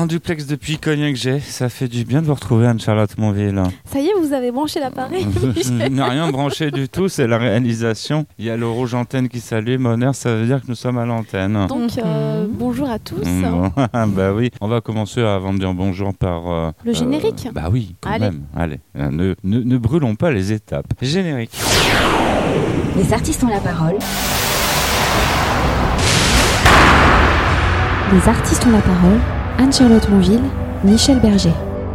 en duplex depuis Cognac-J. Ça fait du bien de vous retrouver, Anne-Charlotte Monville. Ça y est, vous avez branché l'appareil. Je n'ai rien branché du tout, c'est la réalisation. Il y a le rouge antenne qui s'allume. Honneur, ça veut dire que nous sommes à l'antenne. Donc, bonjour à tous. Bah oui, on va commencer avant de dire bonjour par... le générique. Bah oui, quand même. Allez, ne brûlons pas les étapes. Générique. Les artistes ont la parole. Les artistes ont la parole. Anne-Charlotte Monville, Michel Berger.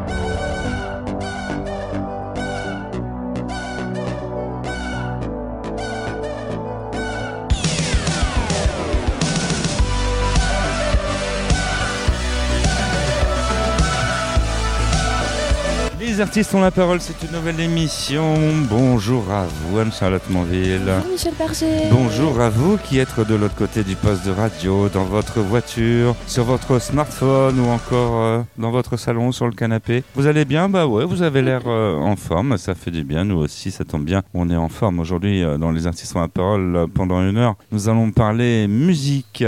Les artistes ont la parole, c'est une nouvelle émission. Bonjour à vous, Anne-Charlotte Monville. Bonjour Michel Berger. Bonjour à vous qui êtes de l'autre côté du poste de radio, dans votre voiture, sur votre smartphone ou encore dans votre salon, sur le canapé. Vous allez bien? Bah ouais, vous avez l'air en forme, ça fait du bien. Nous aussi, ça tombe bien, on est en forme. Aujourd'hui, dans les artistes ont la parole, pendant une heure, nous allons parler musique.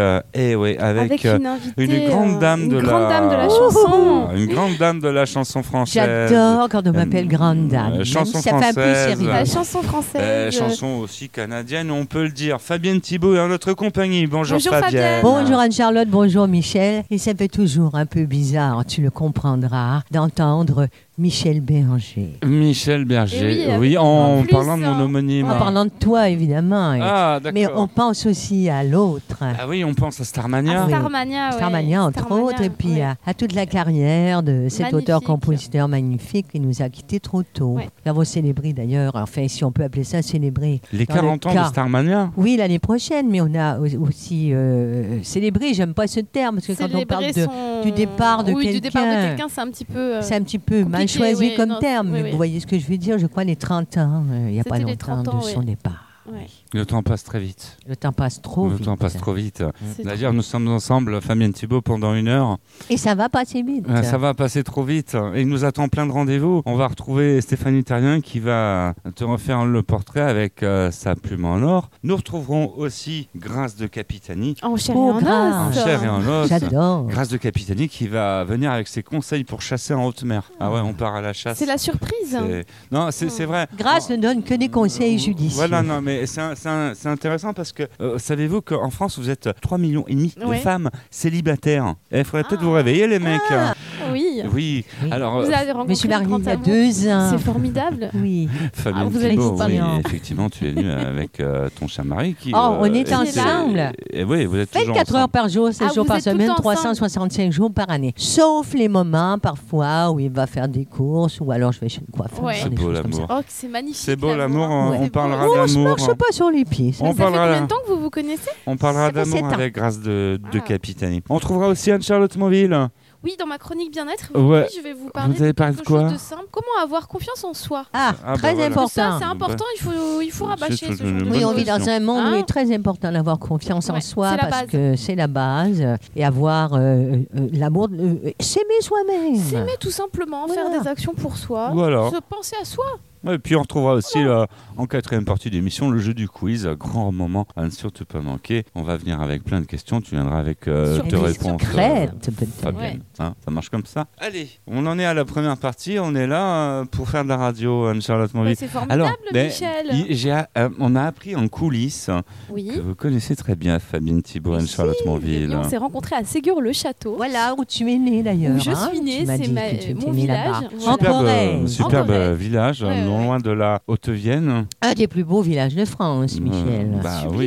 Avec une grande dame de la chanson. Une grande dame de la chanson française. J'adore quand on m'appelle grande dame. Chanson ça française. fait un peu sérieux. La chanson française. Chanson aussi canadienne, on peut le dire. Fabienne Thibault est en notre compagnie. Bonjour Fabienne. Bonjour Anne-Charlotte, bonjour Michel. Et ça fait toujours un peu bizarre, tu le comprendras, d'entendre Michel Berger. Michel Berger, oui, en plus, parlant de mon homonyme. En parlant de toi, évidemment. Ah, d'accord. Mais on pense aussi à l'autre. Ah oui, on pense à Starmania. Starmania, entre autres, et puis à toute la carrière de cet auteur-compositeur magnifique qui nous a quittés trop tôt. Ouais. Nous avons célébré d'ailleurs, enfin, si on peut appeler ça célébrer. Les 40 ans de Starmania. Oui, l'année prochaine, mais on a aussi célébré, j'aime pas ce terme, parce que quand on parle du départ de quelqu'un... du départ de quelqu'un, c'est un petit peu... mal choisi comme terme, mais oui. vous voyez ce que je veux dire, je crois les 30 ans, il n'y a pas C'était les longtemps 30 ans, de son départ. Ouais. Le temps passe très vite. Le temps passe trop vite. D'ailleurs, nous sommes ensemble, Fabienne Thibault, pendant une heure. Et ça va passer vite. Ça va passer trop vite. Et il nous attend plein de rendez-vous. On va retrouver Stéphanie Terrien qui va te refaire le portrait avec sa plume en or. Nous retrouverons aussi Grâce de Capitani. En chair et en os. En chair et en os. J'adore. Grâce de Capitani qui va venir avec ses conseils pour chasser en haute mer. Ah ouais, on part à la chasse. C'est la surprise. Non, c'est vrai. Grâce ne donne que des conseils judicieux. Voilà, non, mais c'est intéressant parce que savez-vous qu'en France, vous êtes 3,5 millions de femmes célibataires. Il faudrait peut-être vous réveiller, les mecs. Oui. Alors, vous avez rencontré je me suis mariée il y a 2 ans. C'est formidable. Oui. Fabienne Thibault, effectivement, tu es venue avec ton cher mari. On est ensemble. Oui, vous êtes toujours 24 heures par jour, 7 jours par semaine, ensemble. 365 jours par année. Sauf les moments, parfois, où il va faire des courses ou alors je vais chez le coiffeur. Ouais. C'est beau l'amour. Oh, c'est magnifique. C'est beau l'amour, on parlera On d'amour. ne marche pas sur les pieds. Ça fait combien de temps que vous vous connaissez? On parlera d'amour avec Grâce de Capitani. On trouvera aussi Anne-Charlotte Monville. Oui, dans ma chronique bien-être, je vais vous parler de quelque chose de simple. Comment avoir confiance en soi? Très important. Ça, c'est important, il faut rabâcher ce genre de Oui, on vit dans un monde où il est très important d'avoir confiance en soi parce que c'est la base. Et avoir l'amour, s'aimer soi-même. S'aimer tout simplement, faire des actions pour soi, se penser à soi. Et puis on retrouvera aussi en 4e partie d'émission le jeu du quiz, grand moment à ne surtout pas manquer. On va venir avec plein de questions, tu viendras avec tes réponses. Fabienne, ça marche comme ça. Allez, on en est à la première partie, on est là pour faire de la radio, Anne-Charlotte Monville. C'est formidable, Michel. On a appris en coulisses que vous connaissez très bien Fabienne Thibault, Anne-Charlotte Monville. On s'est rencontrés à Ségur-le-Château. Voilà, où tu es née d'ailleurs. Où je suis née, c'est mon village. Superbe village. Non loin de la Haute-Vienne. Un des plus beaux villages de France, Michel.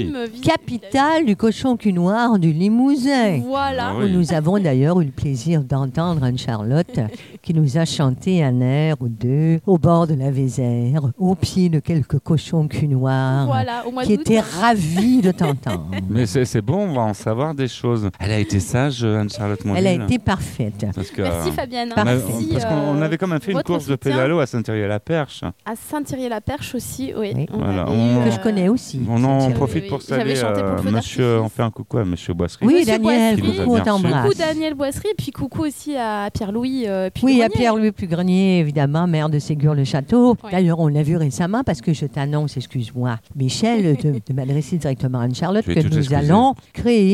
Capitale du cochon cul noir du Limousin. Voilà. Où nous avons d'ailleurs eu le plaisir d'entendre Anne-Charlotte qui nous a chanté un air ou deux au bord de la Vézère, au pied de quelques cochons cul noirs, qui étaient ravis de t'entendre. Mais c'est bon, on va en savoir des choses. Elle a été sage, Anne-Charlotte Monville. Elle a été parfaite. Merci Fabienne. Parce qu'on avait quand même fait une course de pédalo à Saint-Thierry-la-Perche. À Saint-Thierry-la-Perche aussi, Voilà, que je connais aussi. On en profite pour saluer monsieur, on fait un coucou à monsieur Boisserie. Oui, Daniel, coucou, on t'embrasse. Coucou Daniel Boisserie, et puis coucou aussi à Pierre-Louis Oui, à Pierre-Louis Pugrenier, évidemment, maire de Ségur-le-Château. D'ailleurs, on l'a vu récemment parce que je t'annonce, excuse-moi, Michel, de m'adresser directement à Anne-Charlotte, que nous allons créer la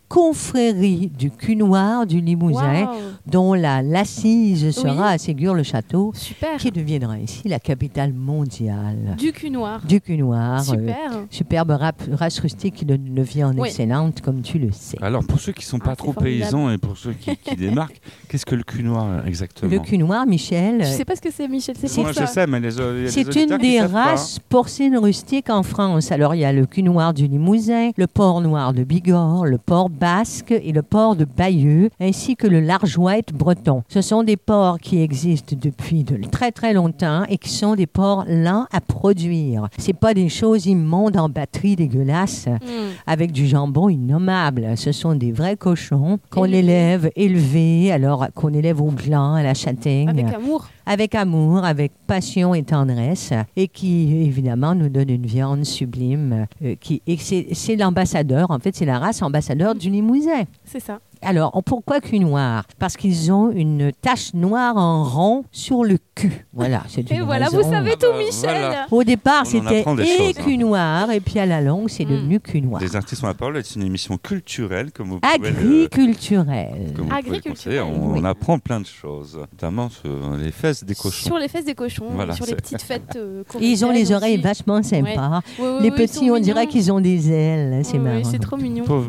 confrérie du cul noir du Limousin, dont l'assise sera à Ségur-le-Château, qui deviendra ici la capitale mondiale. Du cul noir. Du cul noir. Super. Superbe race rustique qui donne une viande excellente, comme tu le sais. Alors, pour ceux qui ne sont pas trop paysans et pour ceux qui démarquent, qu'est-ce que le cul noir exactement ? Le cul noir, Michel. Je ne sais pas ce que c'est, Michel. Moi, je sais, mais c'est une des races porcines rustiques en France. Alors, il y a le cul noir du Limousin, le porc noir de Bigorre, le porc basque et le porc de Bayeux, ainsi que le large white breton. Ce sont des porcs qui existent depuis de très très longtemps et qui sont des porcs lents à produire. C'est pas des choses immondes en batterie dégueulasses avec du jambon innommable. Ce sont des vrais cochons qu'on élève élevés, alors qu'on élève au gland, à la châtaigne. Avec amour. Avec amour, avec passion et tendresse, et qui, évidemment, nous donne une viande sublime. C'est l'ambassadeur, en fait, c'est la race ambassadeur du Limousin. C'est ça. Alors, pourquoi cul noir ? Parce qu'ils ont une tache noire en rond sur le cul. Voilà, c'est une Et voilà, raison. Vous savez tout, Michel. Voilà. Au départ, c'était cul noir, et puis à la longue, c'est devenu cul noir. Les artistes ont la parole, c'est une émission culturelle, comme vous agriculturelle. Agriculturelle. On apprend plein de choses, notamment sur les fesses des cochons. Sur les fesses des cochons, sur les petites fêtes. Ils ont les oreilles vachement sympas. Ouais. Les petits, on dirait qu'ils ont des ailes. C'est marrant. C'est trop mignon. Pauvre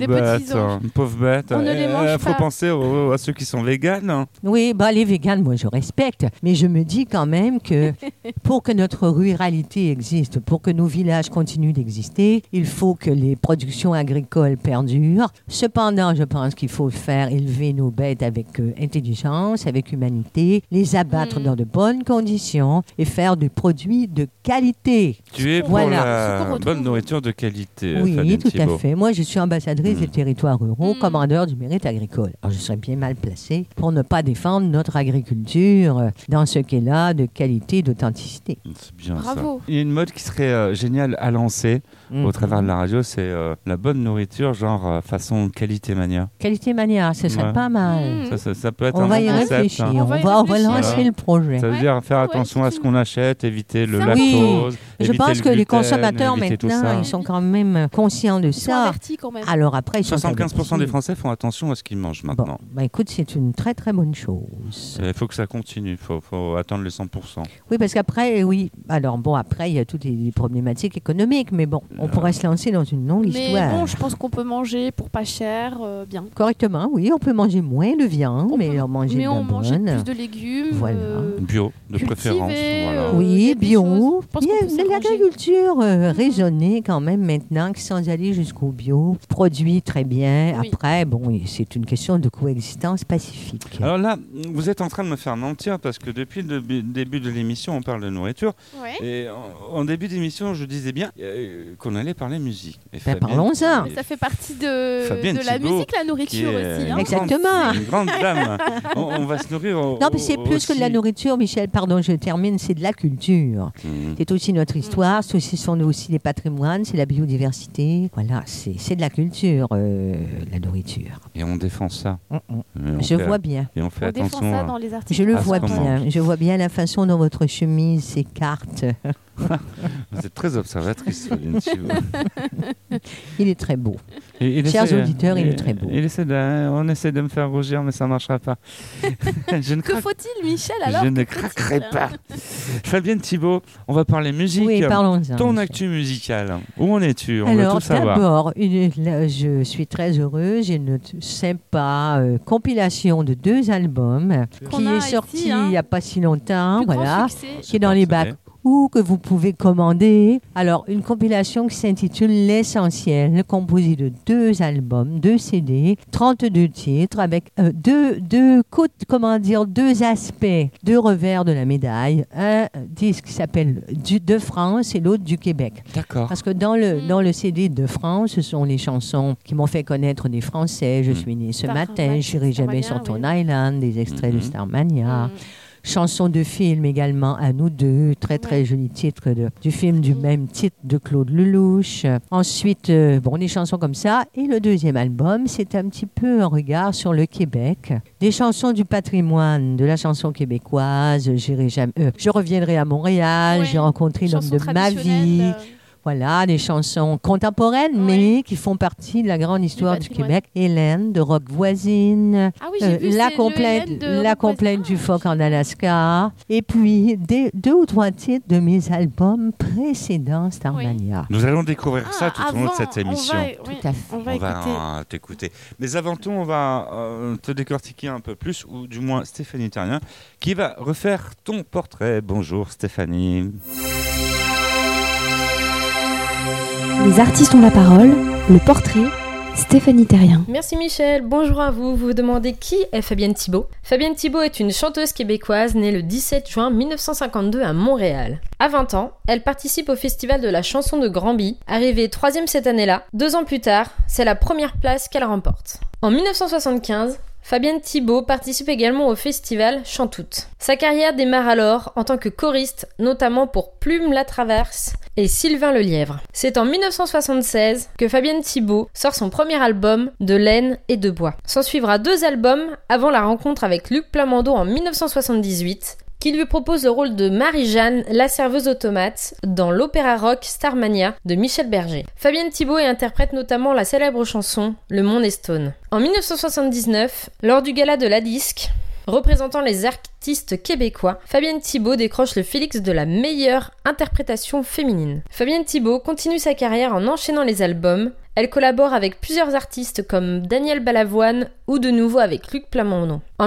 bête. On ne les mange pas. Il faut penser à ceux qui sont véganes. Oui, les véganes, moi je respecte. Mais je me dis quand même que pour que notre ruralité existe, pour que nos villages continuent d'exister, il faut que les productions agricoles perdurent. Cependant, je pense qu'il faut faire élever nos bêtes avec intelligence, avec humanité, les abattre dans de bonnes conditions et faire des produits de qualité. Tu es pour la bonne nourriture de qualité, Oui, Fabienne tout Thibault. à fait. Moi, je suis ambassadrice des territoires ruraux, commandeur du mérite agricole. Alors, je serais bien mal placée pour ne pas défendre notre agriculture dans ce qu'elle a de qualité et d'authenticité. C'est bien. Bravo. Ça. Il y a une mode qui serait géniale à lancer au travers de la radio, c'est la bonne nourriture, genre façon qualité mania. Qualité mania, ce serait pas mal. Ça peut être on un va bon y concept. réfléchir. On va lancer le projet. Ça veut dire faire attention à ce qu'on achète, éviter le lactose. Je pense que les consommateurs maintenant, ils sont quand même conscients de ça. Quand même. Alors après, 75% des Français font attention à ce qu'ils mangent maintenant. Bon, écoute, c'est une très très bonne chose. Il faut que ça continue, il faut attendre les 100%. Oui, parce qu'après, après, il y a toutes les problématiques économiques, mais bon, on pourrait se lancer dans une longue histoire. Mais bon, je pense qu'on peut manger pour pas cher, bien. Correctement, oui, on peut manger moins de viande, mais on mange de la bonne. Plus de légumes. Voilà. Bio, de préférence. Voilà. Oui, bio. Il y a de l'agriculture raisonnée quand même maintenant, sans aller jusqu'au bio. Produit très bien. Oui. Après, c'est une question de coexistence pacifique. Alors là, vous êtes en train de me faire mentir parce que depuis le début de l'émission, on parle de nourriture. Ouais. Et en début d'émission, je disais bien qu'on allait parler musique. Parlons-en. Ça fait partie de la musique, la nourriture aussi. Exactement. Une grande dame. On va se nourrir. Non, mais c'est plus que de la nourriture, Michel. Pardon, je termine. C'est de la culture. C'est aussi notre histoire. Ce sont aussi les patrimoines. C'est la biodiversité. Voilà, c'est de la culture, la nourriture. Et on défend ça. Je vois bien. Et on fait attention. Défend ça dans les articles. Je le vois bien. Je vois bien la façon dont votre chemise s'écarte. Vous êtes très observatrice, Fabienne Thibault. Il est très beau. Chers auditeurs, il est très beau. On essaie de me faire rougir, mais ça ne marchera pas. Que faut-il, Michel, alors? Je ne craquerai pas. Fabienne Thibault, on va parler musique. Oui, parlons-en. Ton actu musicale, où en es-tu? On veut tout savoir. D'abord, je suis très heureuse. J'ai une sympa compilation de 2 albums qui est sorti il n'y a pas si longtemps, qui est dans les bacs ou que vous pouvez commander. Alors, une compilation qui s'intitule L'Essentiel, composée de 2 albums, 2 CD, 32 titres, avec deux aspects, 2 revers de la médaille. Un disque qui s'appelle de France et l'autre du Québec. D'accord. Parce que dans le CD de France, ce sont les chansons qui m'ont fait connaître des Français. Je suis née ce matin, j'irai jamais sur ton island, des extraits de Starmania. Chansons de film également, À nous deux, très très joli titre du film du même titre de Claude Lelouch. Ensuite, des chansons comme ça. Et le 2e album, c'est un petit peu un regard sur le Québec. Des chansons du patrimoine, de la chanson québécoise. Je reviendrai à Montréal, j'ai rencontré l'homme de ma vie. Voilà, des chansons contemporaines, mais qui font partie de la grande histoire du Québec. Hélène, de Rock Voisine, la complète du phoque en Alaska, et puis 2 ou 3 titres de mes albums précédents, Starmania. Nous allons découvrir ça tout au long de cette émission. Tout à fait. On va t'écouter. Mais avant tout, on va te décortiquer un peu plus, ou du moins Stéphanie Terrien, qui va refaire ton portrait. Bonjour Stéphanie. Les artistes ont la parole, le portrait, Stéphanie Terrien. Merci Michel, bonjour à vous. Vous vous demandez qui est Fabienne Thibault ? Fabienne Thibault est une chanteuse québécoise née le 17 juin 1952 à Montréal. À 20 ans, elle participe au Festival de la chanson de Granby. Arrivée 3e cette année-là, 2 ans plus tard, c'est la première place qu'elle remporte. En 1975, Fabienne Thibault participe également au festival Chantout. Sa carrière démarre alors en tant que choriste, notamment pour Plume la Traverse et Sylvain Lelièvre. C'est en 1976 que Fabienne Thibault sort son premier album De laine et de bois. S'en suivra 2 albums avant la rencontre avec Luc Plamondon en 1978, qui lui propose le rôle de Marie-Jeanne, la serveuse automate, dans l'opéra rock Starmania de Michel Berger. Fabienne Thibault interprète notamment la célèbre chanson Le Monde est Stone. En 1979, lors du gala de la Disque, représentant les artistes québécois, Fabienne Thibault décroche le Félix de la meilleure interprétation féminine. Fabienne Thibault continue sa carrière en enchaînant les albums. Elle collabore avec plusieurs artistes comme Daniel Balavoine ou de nouveau avec Luc Plamondon. En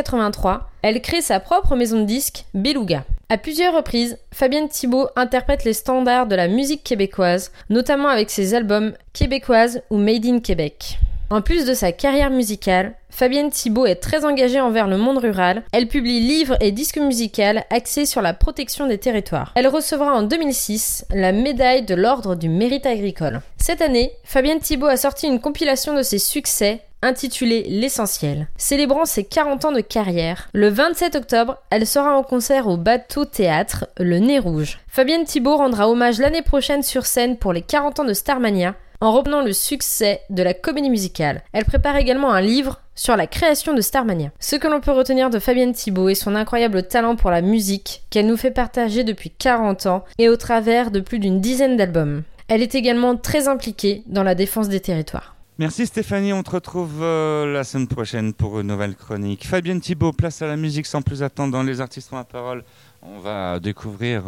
1983, elle crée sa propre maison de disques, Beluga. À plusieurs reprises, Fabienne Thibault interprète les standards de la musique québécoise, notamment avec ses albums Québécoise ou Made in Québec. En plus de sa carrière musicale, Fabienne Thibault est très engagée envers le monde rural. Elle publie livres et disques musicaux axés sur la protection des territoires. Elle recevra en 2006 la médaille de l'Ordre du Mérite agricole. Cette année, Fabienne Thibault a sorti une compilation de ses succès intitulée L'Essentiel. Célébrant ses 40 ans de carrière, le 27 octobre, elle sera en concert au Bateau Théâtre, le Nez Rouge. Fabienne Thibault rendra hommage l'année prochaine sur scène pour les 40 ans de Starmania, en reprenant le succès de la comédie musicale. Elle prépare également un livre sur la création de Starmania. Ce que l'on peut retenir de Fabienne Thibault est son incroyable talent pour la musique qu'elle nous fait partager depuis 40 ans et au travers de plus d'une dizaine d'albums. Elle est également très impliquée dans la défense des territoires. Merci Stéphanie, on te retrouve la semaine prochaine pour une nouvelle chronique. Fabienne Thibault, place à la musique sans plus attendre dans Les Artistes ont la parole. On va découvrir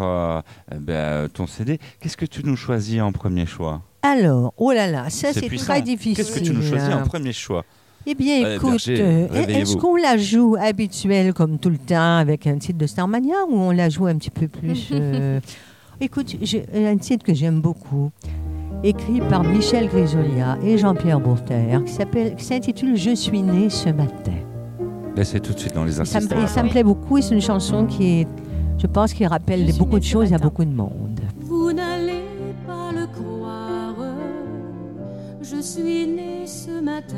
ton CD. Qu'est-ce que tu nous choisis en premier choix ? Alors, oh là là, ça c'est très difficile. Qu'est-ce que tu nous choisis en premier choix ? Eh bien, écoute, est-ce qu'on la joue habituelle comme tout le temps avec un titre de Starmania ou on la joue un petit peu plus Écoute, j'ai un titre que j'aime beaucoup, écrit par Michel Grisolia et Jean-Pierre Bourter, qui s'intitule « Je suis né ce matin ». C'est tout de suite dans Les Artistes. Ça me plaît beaucoup et c'est une chanson qui, je pense, qui rappelle beaucoup de choses à beaucoup de monde. Vous n'allez pas le croire, je suis né ce matin.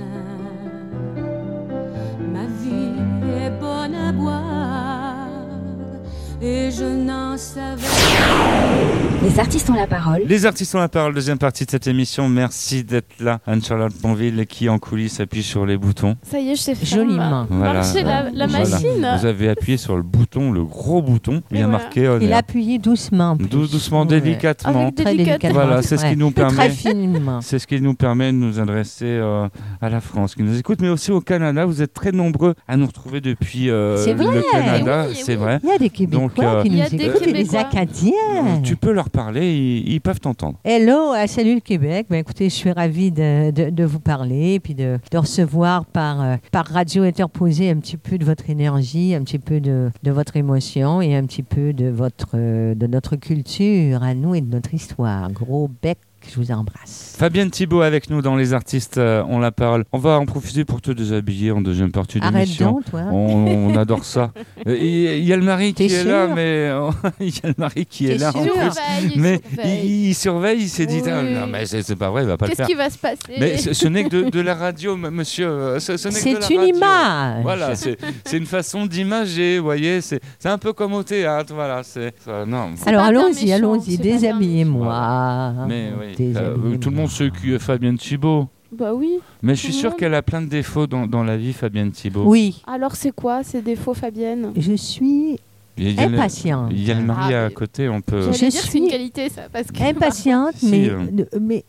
Ma vie est bonne à boire et je n'en savais pas. Les artistes ont la parole. Les artistes ont la parole, deuxième partie de cette émission. Merci d'être là. Anne-Charlotte Bonville qui en coulisses appuie sur les boutons. Ça y est, je sais faire. Joliment. Voilà. La machine. Vous avez appuyé sur le bouton, le gros bouton. Il y a marqué on. Il a appuyé doucement. Doucement, délicatement. Avec délicatement. Voilà, c'est ce qui nous permet. Très finement. C'est ce qui nous permet de nous adresser à la France qui nous écoute, mais aussi au Canada. Vous êtes très nombreux à nous retrouver depuis le Canada. Oui, c'est vrai. Il y a des Québécois qui nous écoutent et des Acadiens. Tu peux leur parler, ils peuvent t'entendre. Hello, salut le Québec. Écoutez, je suis ravie de vous parler et puis de recevoir par radio interposée un petit peu de votre énergie, un petit peu de votre émotion et un petit peu de notre culture à nous et de notre histoire. Gros bec. Je vous embrasse. Fabienne Thibault avec nous dans Les Artistes ont la parole. On va en profiter pour te déshabiller en deuxième partie d'émission. Arrête donc, toi. On adore ça. Il y a le mari qui est là, mais il y a le mari qui est là en plus. Mais il surveille, il s'est dit non mais c'est pas vrai, il va pas le faire. Qu'est-ce qui va se passer? Mais ce n'est que de la radio, monsieur. Ce n'est que de la c'est une radio. image. Voilà, c'est une façon d'imager, vous voyez. C'est un peu comme au théâtre, voilà. Non. Alors allons-y, déshabillez-moi. Mais oui. Tout le monde sait qui est Fabienne Thibault. Bah oui. Mais je suis sûre qu'elle a plein de défauts dans la vie, Fabienne Thibault. Oui. Alors c'est quoi ces défauts, Fabienne? Je suis Impatiente. Il y a le mari à côté, on peut... Je dire c'est une qualité, ça. Parce que... Impatiente, mais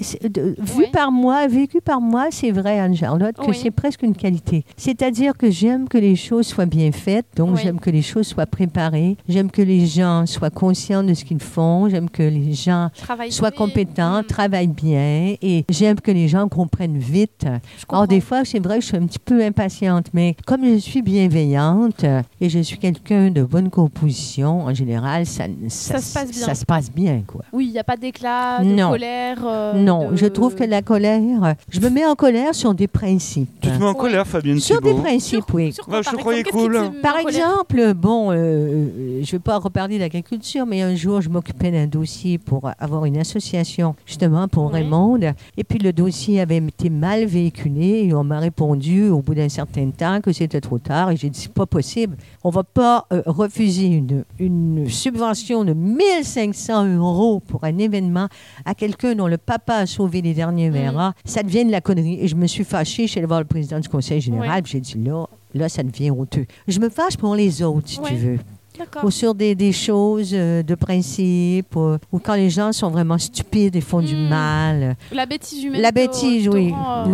vécu par moi, c'est vrai, Anne-Charlotte, que c'est presque une qualité. C'est-à-dire que j'aime que les choses soient bien faites, donc j'aime que les choses soient préparées, j'aime que les gens soient conscients de ce qu'ils font, j'aime que les gens soient compétents, travaillent bien, et j'aime que les gens comprennent vite. Alors, des fois, c'est vrai que je suis un petit peu impatiente, mais comme je suis bienveillante et je suis quelqu'un de bonne composition, en général, ça se passe bien, quoi. Oui, il n'y a pas d'éclat, de colère. Je trouve que la colère... Je me mets en colère sur des principes. Tu te mets en colère, Fabienne Thibault? Sur des principes, oui. Je croyais cool. Par exemple, je ne vais pas reparler de l'agriculture, mais un jour, je m'occupais d'un dossier pour avoir une association, justement, pour Raymond. Et puis, le dossier avait été mal véhiculé et on m'a répondu au bout d'un certain temps que c'était trop tard. Et j'ai dit, c'est pas possible. On ne va pas refuser une subvention de 1 500 € pour un événement à quelqu'un dont le papa a sauvé les derniers verras. Ça devient de la connerie. Et je me suis fâchée. Je suis allée voir le président du conseil général. Puis j'ai dit, là, ça devient honteux. Je me fâche pour les autres, si tu veux. Ou sur des choses de principe, ou quand les gens sont vraiment stupides et font du mal. La bêtise humaine. La bêtise, oui.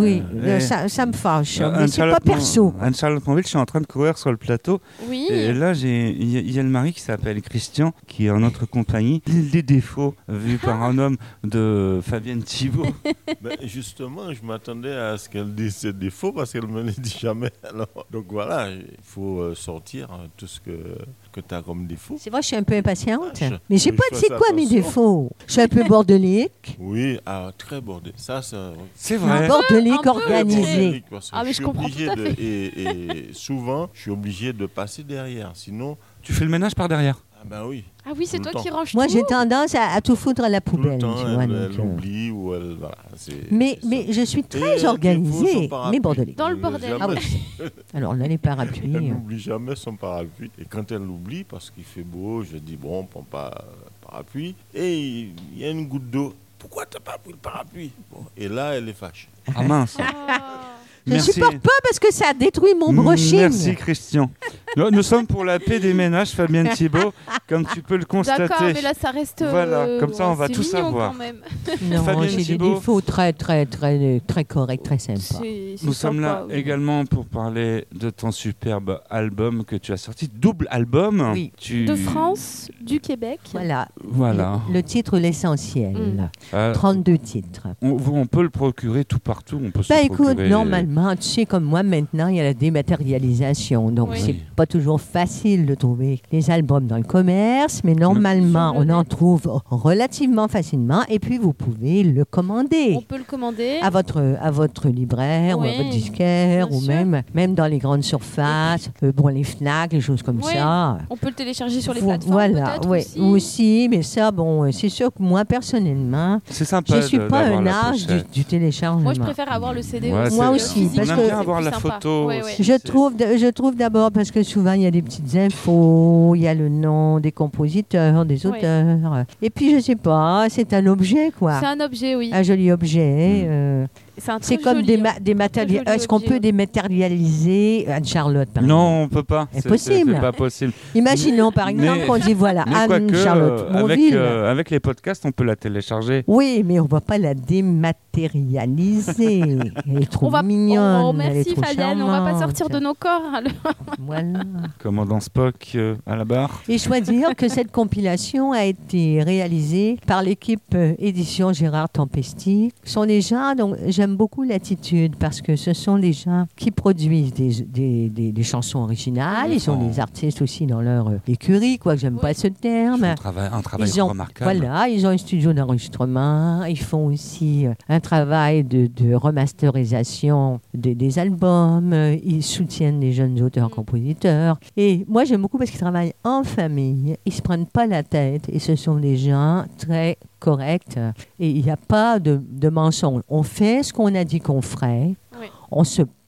Ça me fâche. Mais c'est pas perso. Anne-Charlotte Monville, je suis en train de courir sur le plateau. Oui. Et là, il y a le mari qui s'appelle Christian, qui est en notre compagnie. Les défauts vus par un homme de Fabienne Thibault. Justement, je m'attendais à ce qu'elle dise ses défauts parce qu'elle ne me les dit jamais. Alors, donc voilà, il faut sortir tout ce que tu as comme défaut. C'est vrai, je suis un peu impatiente. Mais je n'ai pas dit quoi mes défauts. Je suis un peu bordelique. Oui, très bordelique. Ça, c'est vrai. Bordelique organisé. Mais je comprends tout à fait. Et souvent, je suis obligé de passer derrière. Sinon... Tu fais le ménage par derrière? Ah ben oui. Ah oui, c'est toi qui ranges tout. Moi, j'ai tendance à tout foutre à la poubelle. Tout le temps, elle oublie ou elle... Voilà, mais je suis très organisée, mais bordelique. Dans le bordel. Alors là, les parapluies... Elle n'oublie jamais son parapluie. Et quand elle l'oublie, parce qu'il fait beau, je dis, bon, on prend pas parapluie. Et il y a une goutte d'eau. Pourquoi tu n'as pas pris le parapluie? Et là, elle est fâchée. Ah mince. Je ne supporte pas parce que ça a détruit mon brushing. Merci Christian. Nous sommes pour la paix des ménages, Fabienne Thibault, comme tu peux le constater. D'accord, mais là ça reste... Voilà, comme ça on va tout savoir. Quand même. Non, j'ai des défauts très corrects, très sympas. Nous sommes là également pour parler de ton superbe album que tu as sorti. Double album. Oui. De France, du Québec. Voilà. Le titre, l'essentiel. 32 titres. On peut le procurer tout partout. On peut écoute, normalement, tu sais, comme moi, maintenant, il y a la dématérialisation. Donc, c'est pas toujours facile de trouver les albums dans le commerce, mais normalement, on en trouve relativement facilement. Et puis, vous pouvez le commander. On peut le commander. À votre libraire ou à votre disquaire ou même dans les grandes surfaces, les Fnac, les choses comme ça. On peut le télécharger sur les plateformes peut-être aussi. Mais ça, c'est sûr que moi, personnellement, c'est sympa, je suis pas un âge du téléchargement. Moi, je préfère avoir le CD aussi. Moi aussi. Parce que bien avoir la photo. Je trouve d'abord parce que souvent il y a des petites infos, il y a le nom des compositeurs, des auteurs. Et puis je sais pas, c'est un objet quoi. C'est un objet, oui. Un joli objet. C'est comme dématérialiser. Est-ce qu'on peut dématérialiser Anne-Charlotte Non, on peut pas. Impossible. C'est pas possible. Imaginons par exemple qu'on dit voilà Anne-Charlotte. Avec les podcasts, on peut la télécharger. Oui, mais on va pas la dématérialiser. Elle est trop mignonne. Merci Fabienne, on va pas sortir de nos corps. Alors. Voilà. Commandant Spock à la barre. Et je dois dire que cette compilation a été réalisée par l'équipe édition Gérard Tempesti. Ce sont des gens dont j'aime beaucoup l'attitude parce que ce sont des gens qui produisent des chansons originales. Ils sont des artistes aussi dans leur écurie, quoi que j'aime pas ce terme. Un travail remarquable. Voilà, ils ont un studio d'enregistrement. Ils font aussi un travail de remasterisation des albums. Ils soutiennent les jeunes auteurs-compositeurs. Et moi, j'aime beaucoup parce qu'ils travaillent en famille. Ils se prennent pas la tête. Et ce sont des gens très corrects. Et il n'y a pas de mensonge. On fait ce qu'on a dit qu'on ferait. Oui. On se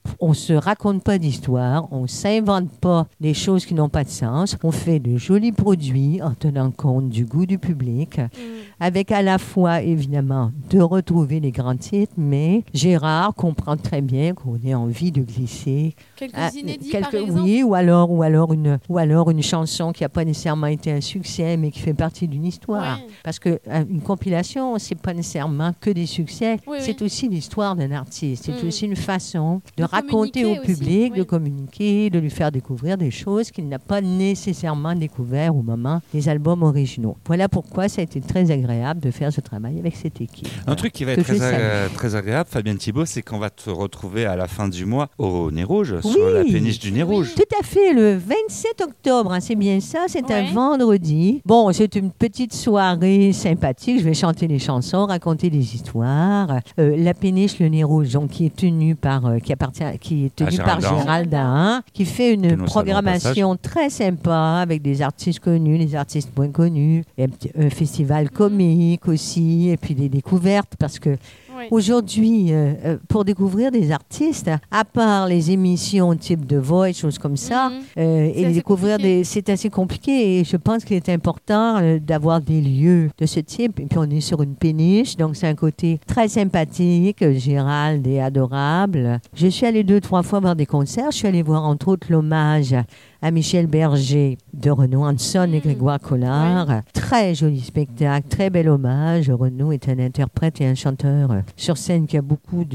on se raconte pas d'histoire, on s'invente pas des choses qui n'ont pas de sens. On fait de jolis produits en tenant compte du goût du public, avec à la fois, évidemment, de retrouver les grands titres, mais Gérard comprend très bien qu'on ait envie de glisser quelques inédits, par exemple. Oui, ou alors une chanson qui n'a pas nécessairement été un succès, mais qui fait partie d'une histoire. Ouais. Parce qu'une compilation, c'est pas nécessairement que des succès, c'est aussi l'histoire d'un artiste. C'est aussi une façon de raconter au public, de communiquer, de lui faire découvrir des choses qu'il n'a pas nécessairement découvert au moment des albums originaux. Voilà pourquoi ça a été très agréable de faire ce travail avec cette équipe. Un truc qui va être très agréable, Fabienne Thibault, c'est qu'on va te retrouver à la fin du mois au Nez Rouge, sur la péniche du Nez Rouge. Tout à fait, le 27 octobre, hein, c'est bien ça, c'est un vendredi. Bon, c'est une petite soirée sympathique, je vais chanter des chansons, raconter des histoires. La péniche, le Nez Rouge, donc, qui est tenue par Gérald Dahan, qui fait une programmation très sympa avec des artistes connus, des artistes moins connus, et un festival comique aussi, et puis des découvertes, parce que aujourd'hui, pour découvrir des artistes, à part les émissions type The Voice, choses comme ça, et découvrir c'est assez compliqué. Et je pense qu'il est important d'avoir des lieux de ce type. Et puis on est sur une péniche, donc c'est un côté très sympathique. Gérald est adorable. Je suis allée 2-3 fois voir des concerts. Je suis allée voir entre autres l'hommage à Michel Berger de Renaud Hanson et Grégoire Collard. Très joli spectacle, très bel hommage. Renaud est un interprète et un chanteur sur scène qui a beaucoup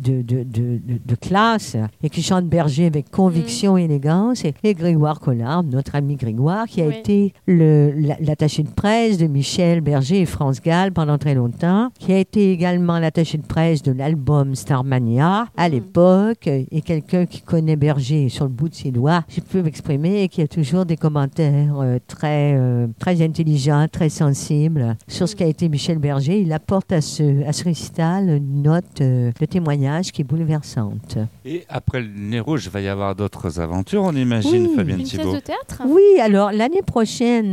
de classe et qui chante Berger avec conviction et élégance. Et Grégoire Collard, notre ami Grégoire, qui a été l'attaché de presse de Michel Berger et France Gall pendant très longtemps, qui a été également l'attaché de presse de l'album Starmania à l'époque, et quelqu'un qui connaît Berger sur le bout de ses doigts, je peux m'exprimer, et qui a toujours des commentaires très intelligents, très sensibles sur ce qu'a été Michel Berger. Il apporte à ce récital une note de témoignage qui est bouleversante. Et après le Nez Rouge, il va y avoir d'autres aventures, on imagine, Fabienne Thibault. Une pièce de théâtre ? Oui, alors l'année prochaine,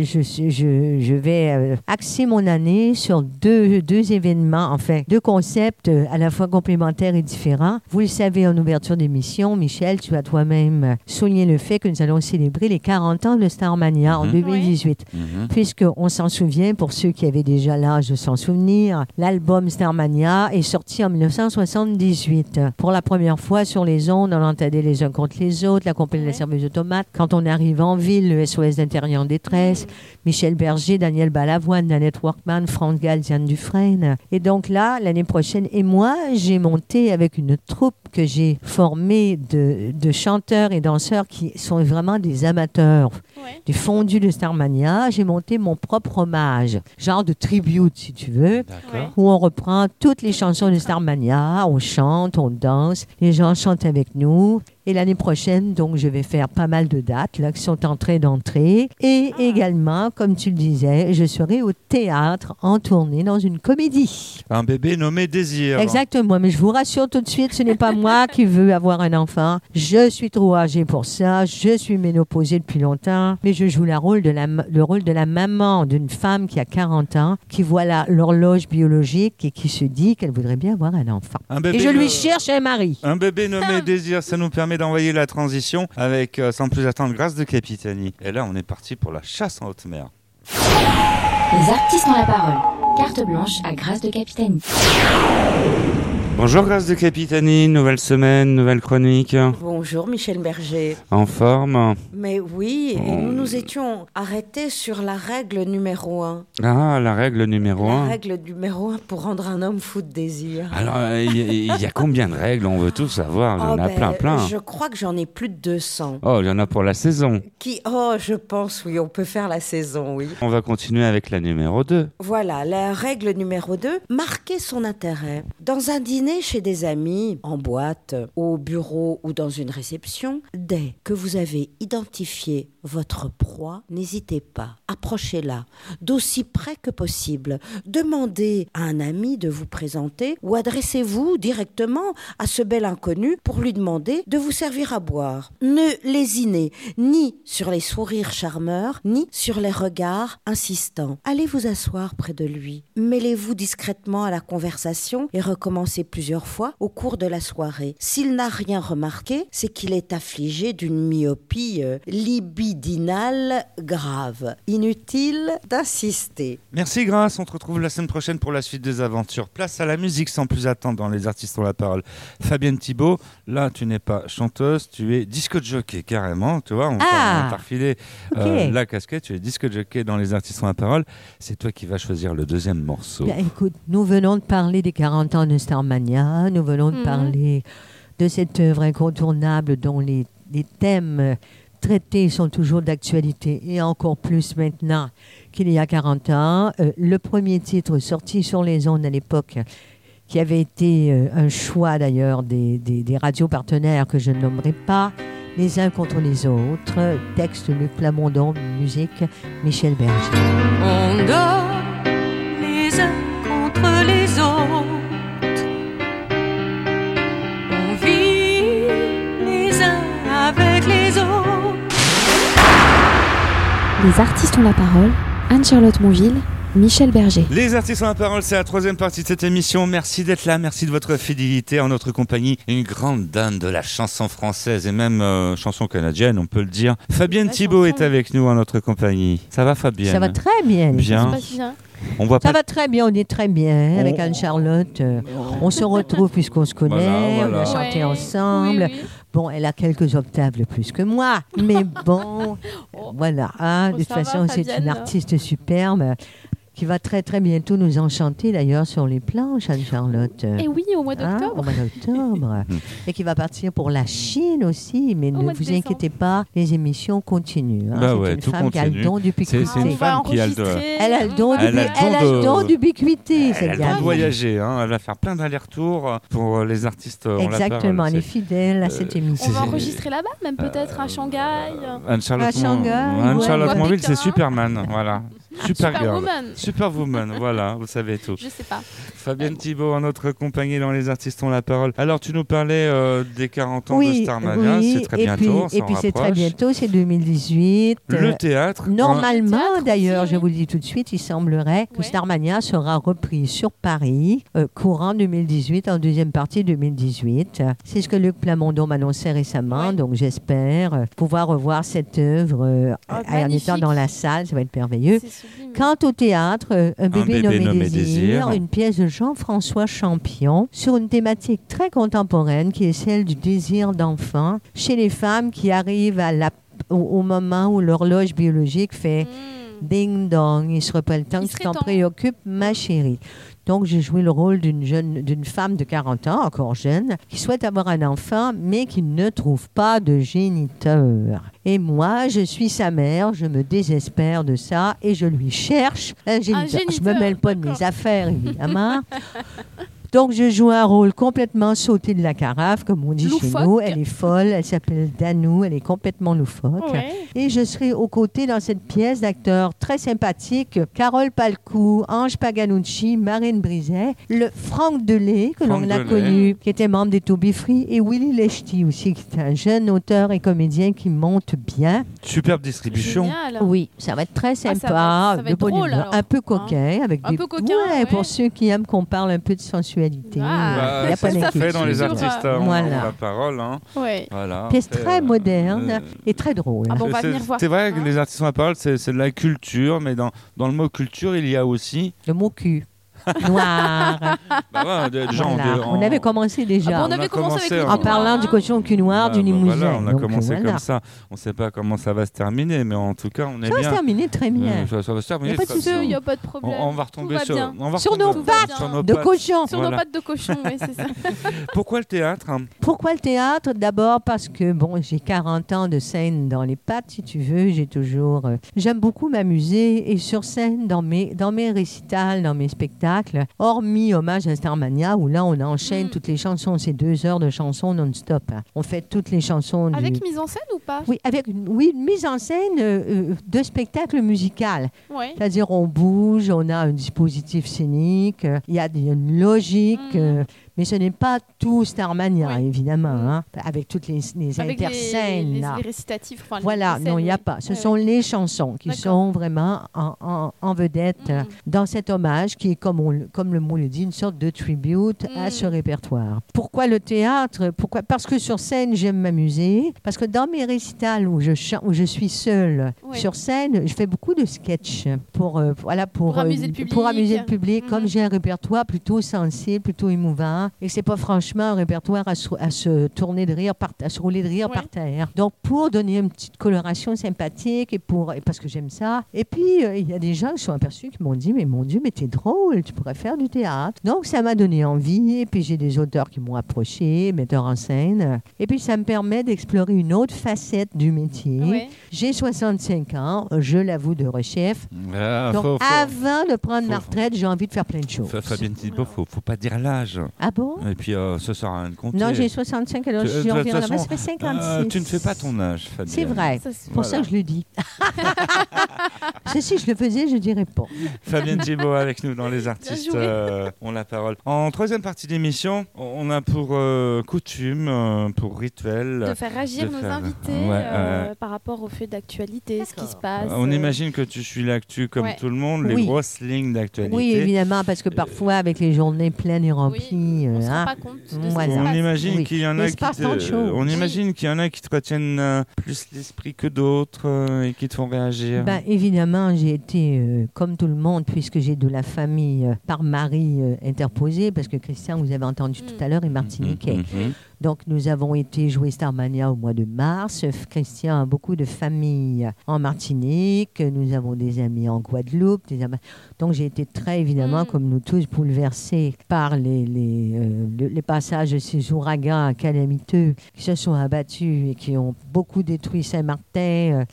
je vais axer mon année sur deux événements, enfin deux concepts à la fois complémentaires et différents. Vous le savez, en ouverture d'émission, Michel, tu as toi-même souligné le fait que nous allons célébrer les 40 ans de Starmania en 2018. Puisqu'on s'en souvient, pour ceux qui avaient déjà l'âge de s'en souvenir, l'album Starmania est sorti en 1978. Pour la première fois sur les ondes, on entendait les uns contre les autres, la compagnie de la serveuse automate. Quand on arrive en ville, le SOS d'intérieur en détresse, Michel Berger, Daniel Balavoine, Nanette Workman, France Gall, Diane Dufresne. Et donc là, l'année prochaine, et moi, j'ai monté avec une troupe que j'ai formée de chanteurs et danseurs qui sont vraiment des amateurs du fondu de Starmania. J'ai monté mon propre hommage, genre de tribute si tu veux, où on reprend toutes les chansons de Starmania, on chante, on danse, les gens chantent avec nous. Et l'année prochaine, donc, je vais faire pas mal de dates là, qui sont en train d'entrer. Et également, comme tu le disais, je serai au théâtre en tournée dans une comédie. Un bébé nommé Désir. Exactement, mais je vous rassure tout de suite, ce n'est pas moi qui veux avoir un enfant. Je suis trop âgée pour ça, je suis ménopausée depuis longtemps, mais je joue le rôle de la maman d'une femme qui a 40 ans, qui voit l'horloge biologique et qui se dit qu'elle voudrait bien avoir un enfant. Et je lui cherche un mari. Un bébé nommé Désir, ça nous permet d'envoyer la transition avec, sans plus attendre, Grâce de Capitani. Et là, on est parti pour la chasse en haute mer. Les artistes ont la parole. Carte blanche à Grâce de Capitani. Bonjour Grâce de Capitani, nouvelle semaine, nouvelle chronique. Bonjour Michel Berger. En forme ? Mais oui, et nous nous étions arrêtés sur la règle numéro 1. Ah, la règle numéro 1. La règle numéro 1 pour rendre un homme fou de désir. Alors, il y a combien de règles ? On veut tout savoir, il y en a plein. Je crois que j'en ai plus de 200. Oh, il y en a pour la saison. Je pense, oui, on peut faire la saison, oui. On va continuer avec la numéro 2. Voilà, la règle numéro 2, marquer son intérêt. Dans un dîner chez des amis, en boîte, au bureau ou dans une réception, dès que vous avez identifié votre proie, n'hésitez pas, approchez-la d'aussi près que possible. Demandez à un ami de vous présenter ou adressez-vous directement à ce bel inconnu pour lui demander de vous servir à boire. Ne lésinez ni sur les sourires charmeurs, ni sur les regards insistants. Allez vous asseoir près de lui. Mêlez-vous discrètement à la conversation et recommencez plusieurs fois au cours de la soirée. S'il n'a rien remarqué, c'est qu'il est affligé d'une myopie libidinale grave. Inutile d'insister. Merci Grâce, on te retrouve la semaine prochaine pour la suite des aventures. Place à la musique sans plus attendre dans Les Artistes ont la parole. Fabienne Thibault, là tu n'es pas chanteuse, tu es disco jockey carrément, tu vois, on t'a refilé la casquette, tu es disco jockey dans Les Artistes ont la parole. C'est toi qui vas choisir le deuxième morceau. Bien, écoute, nous venons de parler des 40 ans de Starmania, nous venons de parler de cette œuvre incontournable dont les thèmes traités sont toujours d'actualité et encore plus maintenant qu'il y a 40 ans. Le premier titre sorti sur les ondes à l'époque, qui avait été un choix d'ailleurs des radios partenaires que je ne nommerai pas, Les uns contre les autres, texte Luc Plamondon, musique Michel Berger. On dort les uns contre les autres, on vit les uns avec les autres. Les artistes ont la parole. Anne-Charlotte Monville, Michel Berger. Les Artistes ont la parole, c'est la troisième partie de cette émission. Merci d'être là, merci de votre fidélité en notre compagnie. Une grande dame de la chanson française et même chanson canadienne, on peut le dire. Fabienne Thibault est avec nous en notre compagnie. Ça va Fabienne? Ça va très bien. Bien. Ça va très bien, on est très bien avec Anne-Charlotte. On se retrouve puisqu'on se connaît, on a chanté ensemble. Oui. Bon, elle a quelques octaves de plus que moi, mais bon, voilà. De toute façon, c'est une artiste superbe qui va très très bientôt nous enchanter d'ailleurs sur les planches, Anne-Charlotte. Et oui, au mois d'octobre. Au mois d'octobre. Et qui va partir pour la Chine aussi, mais ne vous inquiétez pas, les émissions continuent. C'est une femme qui a le don d'ubiquité. C'est une femme qui a le don. Elle a le don d'ubiquité. Elle a le don de voyager. Elle va faire plein d'allers-retours pour les artistes. Exactement, elle est fidèle à cette émission. On va enregistrer là-bas, même peut-être à Shanghai. Anne-Charlotte Monville, c'est Superman, voilà. Superwoman. Superwoman, voilà, vous savez tout. Je sais pas. Fabienne Thibault, en notre compagnie dans Les Artistes ont la parole. Alors, tu nous parlais des 40 ans de Starmania, c'est très bientôt. Et puis c'est très bientôt, c'est 2018. Le théâtre. Normalement, d'ailleurs, je vous le dis tout de suite, il semblerait que Starmania sera repris sur Paris, courant 2018, en deuxième partie 2018. C'est ce que Luc Plamondon m'annonçait récemment, donc j'espère pouvoir revoir cette œuvre en étant dans la salle, ça va être merveilleux. Quant au théâtre, Un bébé nommé Désir, une pièce de Jean-François Champion sur une thématique très contemporaine qui est celle du désir d'enfant chez les femmes qui arrivent au moment où l'horloge biologique fait ding-dong. Il ne serait pas le temps que tu t'en préoccupes, ma chérie. Donc, j'ai joué le rôle d'une femme de 40 ans, encore jeune, qui souhaite avoir un enfant, mais qui ne trouve pas de géniteur. Et moi, je suis sa mère, je me désespère de ça, et je lui cherche un géniteur. Je ne me mêle pas de mes affaires, évidemment. Donc, je joue un rôle complètement sauté de la carafe, comme on dit chez nous. Elle est folle, elle s'appelle Danou, elle est complètement loufoque. Ouais. Et je serai aux côtés dans cette pièce d'acteurs très sympathiques, Carole Palcou, Ange Paganucci, Marine Brizet, le Franck Delay, que l'on a connu, qui était membre des Toby Free, et Willy Lechty aussi, qui est un jeune auteur et comédien qui monte bien. Superbe distribution. Génial. Oui, ça va être très sympa. Ça va être drôle, un peu coquin, avec des... coquin, pour ceux qui aiment qu'on parle un peu de sensualité. Il y a pas ça fait dans Les Artistes ont la parole. Voilà. Pièce très moderne et très drôle. On va venir voir. C'est vrai que Les Artistes ont la parole, c'est de la culture, mais dans le mot culture, il y a aussi... le mot cul. Noir. On avait commencé déjà. On avait commencé avec en parlant du cochon cul noir du Limousin. Voilà, on a commencé comme ça. On ne sait pas comment ça va se terminer, mais en tout cas, on est bien. Ça va se terminer très bien. Ça va se terminer. Il n'y a pas de problème. On va retomber sur nos pattes de cochon. Sur nos pattes de cochon, oui, c'est ça. Pourquoi le théâtre? Pourquoi le théâtre? D'abord parce que j'ai 40 ans de scène dans les pattes, si tu veux. J'aime beaucoup m'amuser et sur scène, dans mes récitals, dans mes spectacles, hormis Hommage à Starmania, où là, on enchaîne toutes les chansons. C'est 2 heures de chansons non-stop. On fait toutes les chansons. Avec mise en scène ou pas? Oui, une mise en scène de spectacle musical. Ouais. C'est-à-dire, on bouge, on a un dispositif scénique, il y a une logique, Mais ce n'est pas tout Starmania, évidemment, hein, avec toutes les interscènes. Les récitatifs. Voilà, non, il n'y a pas. Ce sont les chansons qui sont vraiment en vedette dans cet hommage qui est, comme le mot le dit, une sorte de tribute à ce répertoire. Pourquoi le théâtre? Parce que sur scène, j'aime m'amuser. Parce que dans mes récitals où je suis seule sur scène, je fais beaucoup de sketchs pour amuser le public. Comme j'ai un répertoire plutôt sensible, plutôt émouvant, et que c'est pas franchement un répertoire à se tourner de rire, à se rouler de rire par terre. Donc pour donner une petite coloration sympathique et parce que j'aime ça. Et puis il y a des gens qui sont aperçus qui m'ont dit mais mon Dieu, mais t'es drôle, tu pourrais faire du théâtre. Donc ça m'a donné envie. Et puis j'ai des auteurs qui m'ont approché, metteurs en scène. Et puis ça me permet d'explorer une autre facette du métier. Oui. J'ai 65 ans, je l'avoue de rechef. Donc avant de prendre ma retraite, j'ai envie de faire plein de choses. Fabienne Thibault, faut pas dire l'âge. Ah bon? Et puis ça sert à rien de compter. Non, j'ai 65, alors j'ai environ là-bas, ça fait 56. Tu ne fais pas ton âge, Fabienne. C'est vrai, c'est pour ça que je le dis. Si je le faisais, je dirais pas. Fabienne Thibault avec nous dans Les Artistes ont la parole. En troisième partie d'émission, on a pour coutume, pour rituel... de faire réagir nos invités par rapport au fait d'actualité, ce qui se passe. On imagine que tu suis l'actu comme tout le monde, les grosses lignes d'actualité. Oui, évidemment, parce que parfois, avec les journées pleines et remplies... on ne se rend pas compte de ce on imagine qu'il y en a qui te retiennent plus l'esprit que d'autres et qui te font réagir. Évidemment, j'ai été, comme tout le monde, puisque j'ai de la famille par mari interposée, parce que Christian, vous avez entendu tout à l'heure, est martiniquais. Donc, nous avons été jouer Starmania au mois de mars. Christian a beaucoup de familles en Martinique. Nous avons des amis en Guadeloupe. Donc, j'ai été très, évidemment, comme nous tous, bouleversés par les passages de ces ouragans calamiteux qui se sont abattus et qui ont beaucoup détruit Saint-Martin,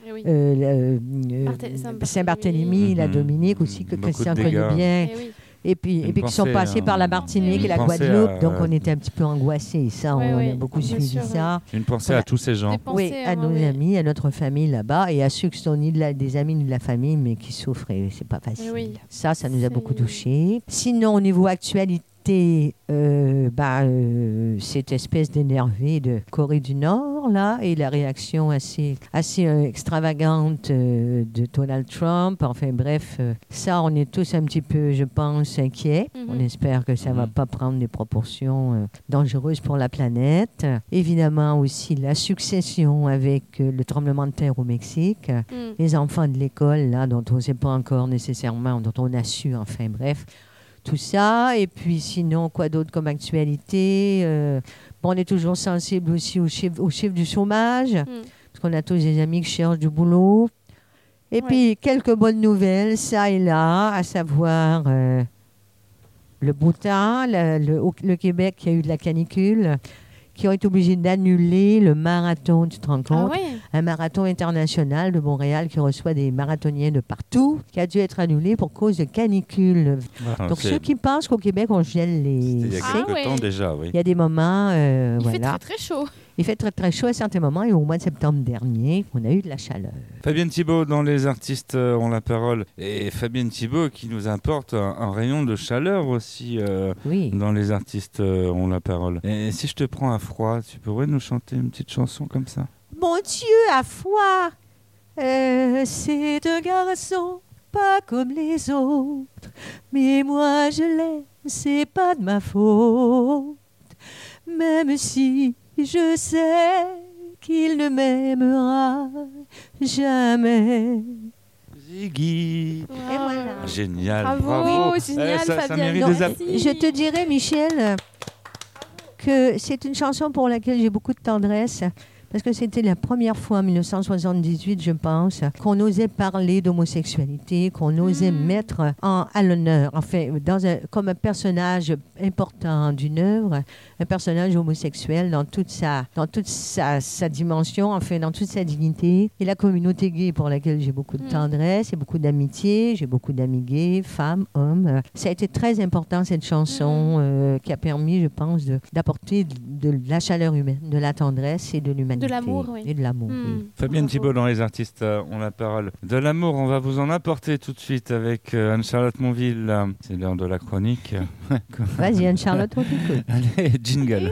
Saint-Barthélemy, la Dominique aussi, que Christian connaît bien. Et puis qui sont passés par la Martinique et la Guadeloupe. Donc, on était un petit peu angoissés. Ça, on a beaucoup suivi ça. Une pensée à tous ces gens. Oui, à nos amis, à notre famille là-bas et à ceux qui sont ni des amis ni de la famille, mais qui souffrent. Et c'est pas facile. Ça nous a beaucoup touchés. Sinon, au niveau actualité, cette espèce d'énervé de Corée du Nord là et la réaction assez extravagante de Donald Trump, enfin bref, ça on est tous un petit peu, je pense, inquiets. On espère que ça va pas prendre des proportions dangereuses pour la planète. Évidemment aussi la succession avec le tremblement de terre au Mexique, les enfants de l'école là dont on ne sait pas encore nécessairement, dont on a su, enfin bref, tout ça. Et puis sinon, quoi d'autre comme actualité? On est toujours sensible aussi au chiffre du chômage, parce qu'on a tous des amis qui cherchent du boulot. Et puis, quelques bonnes nouvelles, ça et là, à savoir le beau temps, le Québec qui a eu de la canicule, qui ont été obligés d'annuler le marathon, tu te rends compte? Un marathon international de Montréal qui reçoit des marathoniens de partout, qui a dû être annulé pour cause de canicule. Donc, ceux qui pensent qu'au Québec, on gèle les... Il y a quelques temps déjà, Il y a des moments... Il fait très, très chaud. Il fait très, très chaud à certains moments et au mois de septembre dernier, on a eu de la chaleur. Fabienne Thibault, dans Les Artistes ont la parole. Et Fabienne Thibault qui nous apporte un rayon de chaleur aussi dans Les Artistes ont la parole. Et si je te prends à froid, tu pourrais nous chanter une petite chanson comme ça? Mon Dieu, à froid, c'est un garçon pas comme les autres. Mais moi je l'aime, c'est pas de ma faute. Même si je sais qu'il ne m'aimera jamais. Ziggy. Wow. Et voilà. Génial, bravo. Génial, ça mérite des applaudissements. Je te dirais, Michel, que c'est une chanson pour laquelle j'ai beaucoup de tendresse. Parce que c'était la première fois en 1978, je pense, qu'on osait parler d'homosexualité, qu'on osait mettre à l'honneur, enfin, comme un personnage important d'une œuvre, un personnage homosexuel dans toute sa dimension, enfin, dans toute sa dignité. Et la communauté gay pour laquelle j'ai beaucoup de tendresse et beaucoup d'amitié, j'ai beaucoup d'amis gays, femmes, hommes. Ça a été très important, cette chanson, qui a permis, je pense, d'apporter de la chaleur humaine, de la tendresse et de l'humanité. humanité. De l'amour, oui. Et de l'amour, oui. Fabienne Thibault dans Les Artistes ont la parole. De l'amour, on va vous en apporter tout de suite avec Anne-Charlotte Monville. C'est l'heure de la chronique. Vas-y, Anne-Charlotte, on t'écoute. Allez, jingle.